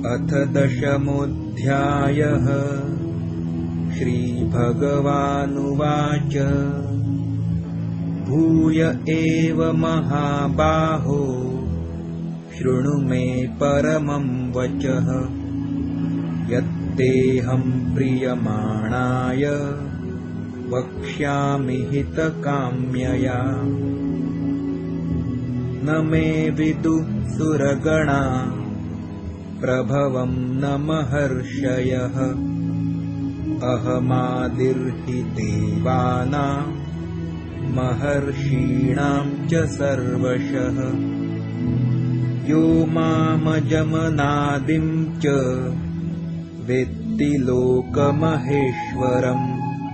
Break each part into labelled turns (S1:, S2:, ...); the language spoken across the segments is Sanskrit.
S1: अथ दशमोऽध्यायः। श्रीभगवानुवाच भूय एव महाबाहो शृणु मे परमं वचः यत्तेऽहं प्रीयमाणाय वक्ष्यामि हितकाम्यया। न मे विदुः सुरगणा प्रभवं न महर्षयः अहमादिर्हि देवानां महर्षीणां च सर्वशः। यो मामजमनादिं च वेत्ति लोकमहेश्वरम्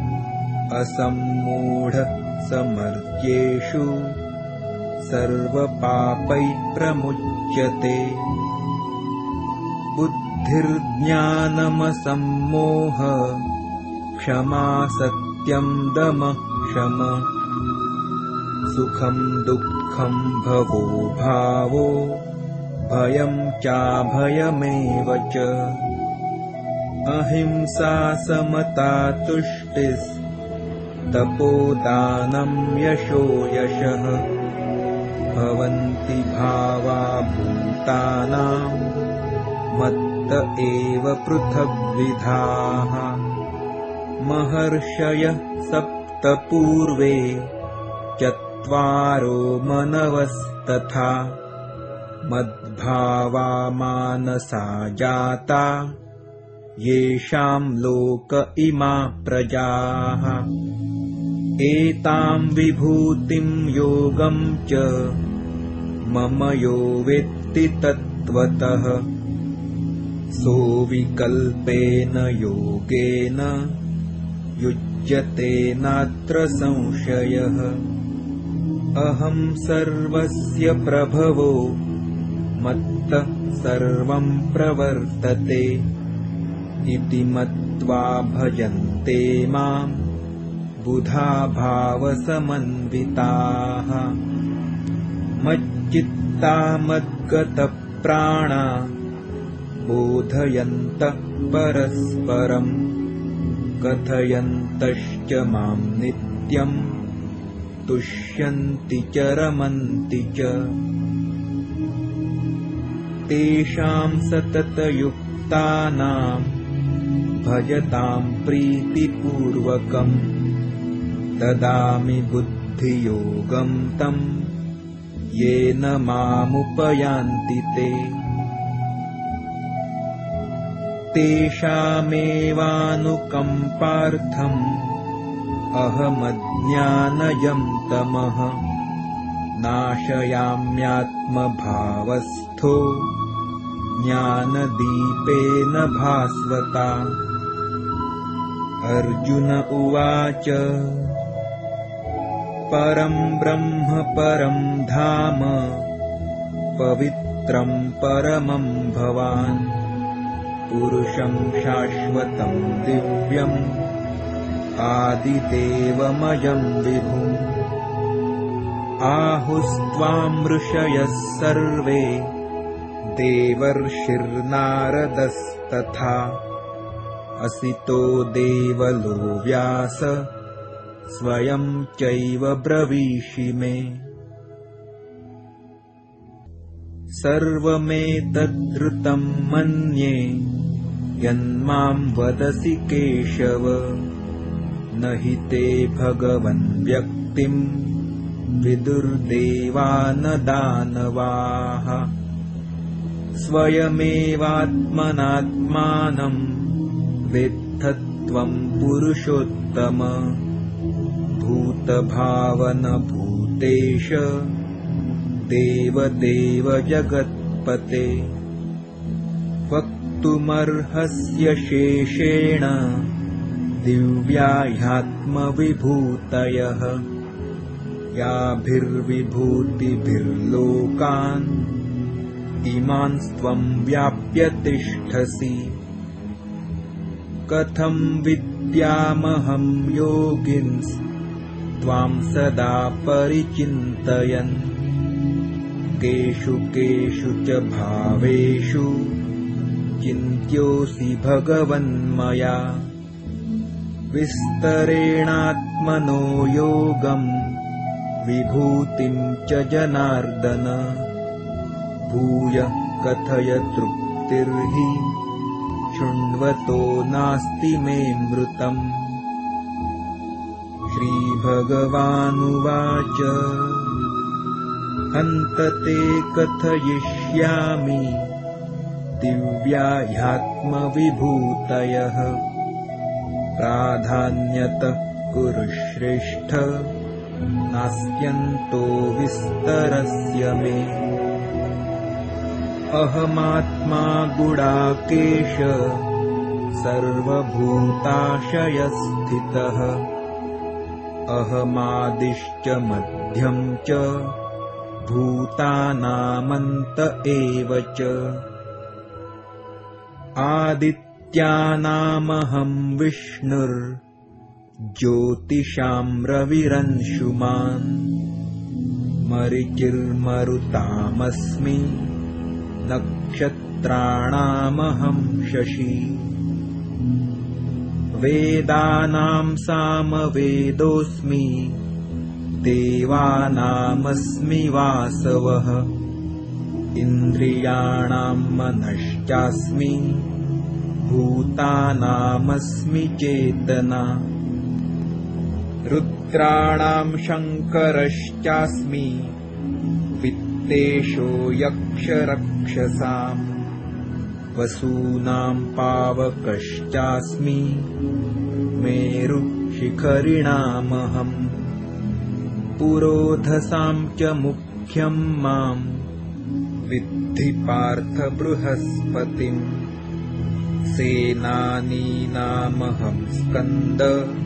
S1: असम्मूढः समर्त्येषु सर्वपापैः प्रमुच्यते। बुद्धिर्ज्ञानमसम्मोह क्षमा सत्यं दमः शमः सुखं दुःखं भवो भावो भयं चाभयमेव च। अहिंसा समता तुष्टिस्तपोदानं यशो यशः भवन्ति भावा भूतानां मत्त एव पृथग्विधाः। महर्षयः सप्त पूर्वे चत्वारो मनवस्तथा मद्भावा मानसा जाता येषां लोक इमा प्रजाः। एतां विभूतिं योगं च मम यो वेत्ति तत्त्वतः सोऽविकल्पेन योगेन युज्यते नात्र संशयः। अहं सर्वस्य प्रभवो मत्तः सर्वं प्रवर्तते इति मत्वा भजन्ते मां बुधा भावसमन्विताः। मच्चित्ता मद्गतप्राणा बोधयन्तः परस्परं कथयन्तश्च मां नित्यं तुष्यन्ति च रमन्ति च। तेषां सततयुक्तानां भजतां प्रीतिपूर्वकं ददामि बुद्धियोगं तं येन मामुपयान्ति ते। तेषामेवानुकम्पार्थम् अहमज्ञानजं तमः नाशयाम्यात्मभावस्थो ज्ञानदीपेन भास्वता। अर्जुन उवाच परं ब्रह्म परं धाम पवित्रं परमं भवान् पुरुषं शाश्वतं दिव्यम् आदिदेवमजं विभुम्। आहुस्त्वां ऋषयः सर्वे देवर्षिर्नारदस्तथा असितो देवलो व्यास स्वयं चैव ब्रवीषि मे। सर्वमेतद्धृतं मन्ये यन्मां वदसि केशव न हि ते भगवन् व्यक्तिं विदुर्देवा न दानवाः। स्वयमेवात्मनात्मानं वेत्थ त्वं पुरुषोत्तम भूतभावन भूतेश देवदेव जगत्पते। वक्तुमर्हस्य शेषेण दिव्या ह्यात्मविभूतयः याभिर्विभूतिभिर्लोकान् इमांस्त्वं व्याप्य तिष्ठसि। कथं विद्यामहं योगिन्स्त्वां सदा परिचिन्तयन् केषु केषु च भावेषु चिन्त्योऽसि भगवन्मया विस्तरेणात्मनो योगम् विभूतिम् च जनार्दन भूय कथय तृप्तिर्हि शृण्वतो नास्ति मे मृतम्। श्रीभगवानुवाच हन्त ते कथयिष्यामि दिव्या ह्यात्मविभूतयः प्राधान्यतः कुरु श्रेष्ठ नास्त्यन्तो विस्तरस्य मे। अहमात्मा गुडाकेश सर्वभूताशयस्थितः अहमादिश्च मध्यम् च भूतानामन्त एव च। आदित्यानामहं विष्णुर्ज्योतिषां रविरंशुमान् मरीचिर्मरुतामस्मि नक्षत्राणामहं शशी। वेदानां सामवेदोऽस्मि देवानामस्मि वासवः इन्द्रियाणां मनश्चास्मि भूतानामस्मि चेतना। रुद्राणां शङ्करश्चास्मि वित्तेषो यक्षरक्षसाम् वसूनां पावकश्चास्मि मेरुशिखरिणामहम्। पुरोधसां च मुख्यं मां विद्धि पार्थ बृहस्पतिम् सेनानीनामहं स्कन्द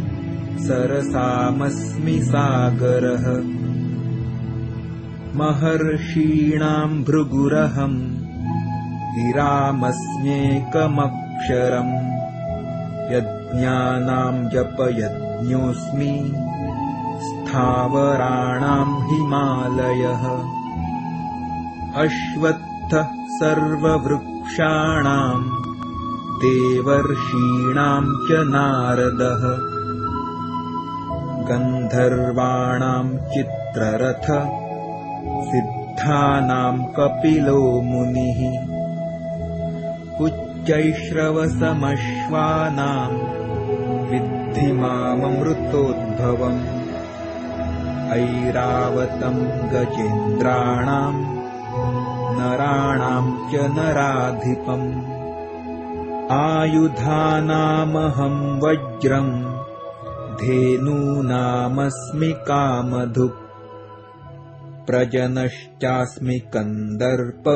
S1: सरसामस्मि सागरः। महर्षीणां भृगुरहं गिरामस्म्येकमक्षरम् यज्ञानां जपयज्ञोऽस्मि स्थावराणां हिमालयः। अश्वत्थः सर्ववृक्षाणां देवर्षीणां च नारदः गन्धर्वाणां चित्ररथ सिद्धानां कपिलो मुनिः। उच्चैश्रवसमश्वानां विद्धि माममृतोद्भवम् ऐरावतं गजेन्द्राणां नराणां च नराधिपम्। आयुधानामहं वज्रं धेनूनामस्मि कामधुक् प्रजनश्चास्मि कन्दर्प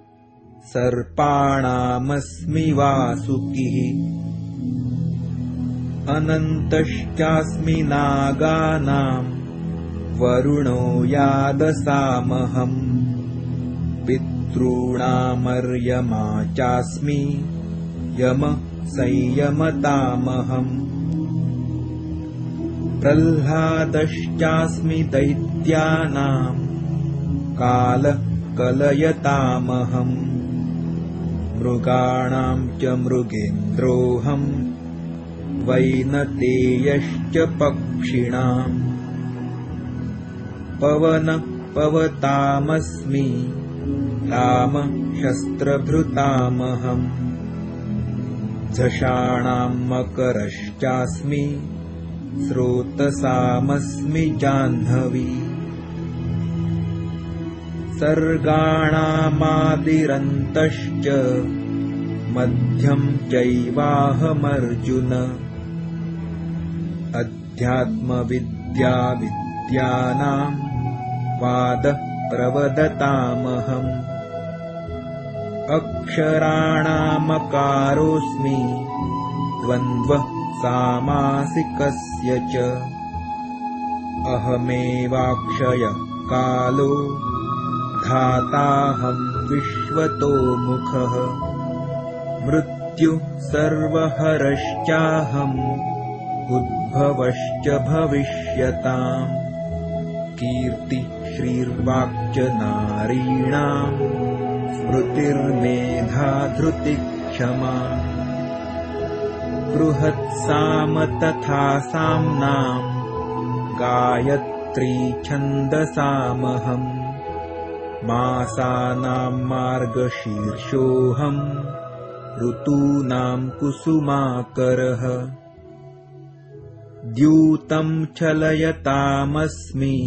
S1: सर्पाणामस्मि वासुकिः। अनन्तश्चास्मि नागानां वरुणो यादसामहम् पितॄणामर्यमा चास्मि यम संयमतामहम्। प्रह्लादश्चास्मि दैत्यानां कालः कलयतामहम् मृगाणां च मृगेन्द्रोऽहम् वैनतेयश्च पक्षिणाम्। पवतामस्मि राम शस्त्रभृतामहम् झषाणां मकरश्चास्मि स्रोतसामस्मि जाह्नवी। सर्गाणामादिरन्तश्च मध्यं चैवाहमर्जुन अध्यात्मविद्याविद्यानां वादः प्रवदतामहम् अक्षराणामकारोऽस्मि द्वन्द्वः सामासिकस्य च। अहमेवाक्षयः कालो धाताहं विश्वतो मुखः मृत्युः सर्वहरश्चाहम् उद्भवश्च भविष्यताम्। कीर्ति श्रीर्वाक्च नारीणां स्मृतिर्मेधा धृतिः क्षमा बृहत्साम तथा साम्नां गायत्री छन्दसामहम् मासानां मार्गशीर्षोऽहम् ऋतूनां कुसुमाकरः द्यूतं चलयतामस्मि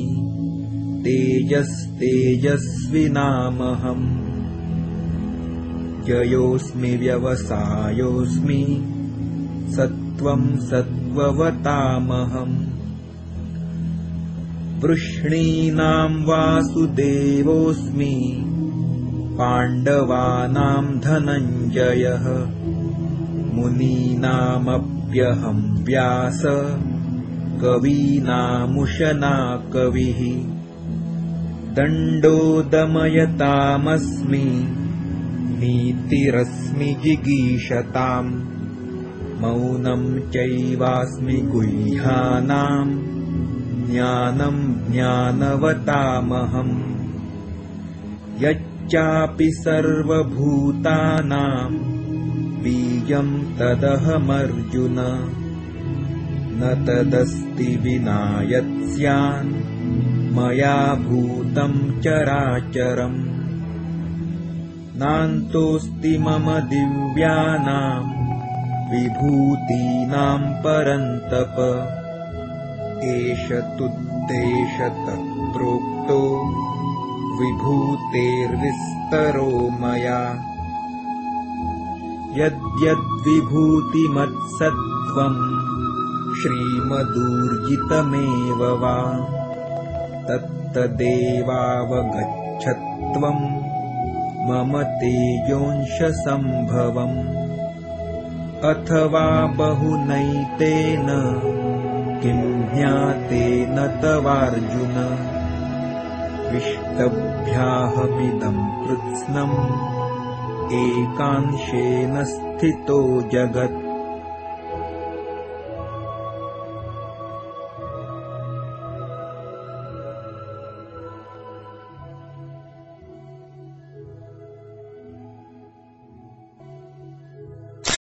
S1: तेजस्तेजस्विनामहम् जयोऽस्मि व्यवसायोऽस्मि सत्त्वं सत्त्ववतामहम् वृष्णीनां वासुदेवोऽस्मि पाण्डवानां धनञ्जयः मुनीनामप्यहं व्यास कवीनामुशना कविः दण्डो दमयतामस्मि नीतिरस्मि जिगीषताम् मौनं चैवास्मि गुह्यानां ज्ञानं ज्ञानवतामहम् यच्चापि सर्वभूतानां बीजं तदहमर्जुन न तदस्ति विना यत् स्यान् मया भूतं चराचरम् नान्तोऽस्ति मम दिव्यानां विभूतीनां परन्तप एष तुद्देशतः प्रोक्तो विभूतेर्विस्तरो मया यद्यद्विभूतिमत्सत्त्वं श्रीमदूर्जितमेव वा तत्तदेवावगच्छत्वं मम तेजोंशसम्भवम् अथवा बहुनैतेन किं ज्ञातेन तवार्जुन विष्टभ्याहमिदं कृत्स्नम् एकांशेन स्थितो जगत्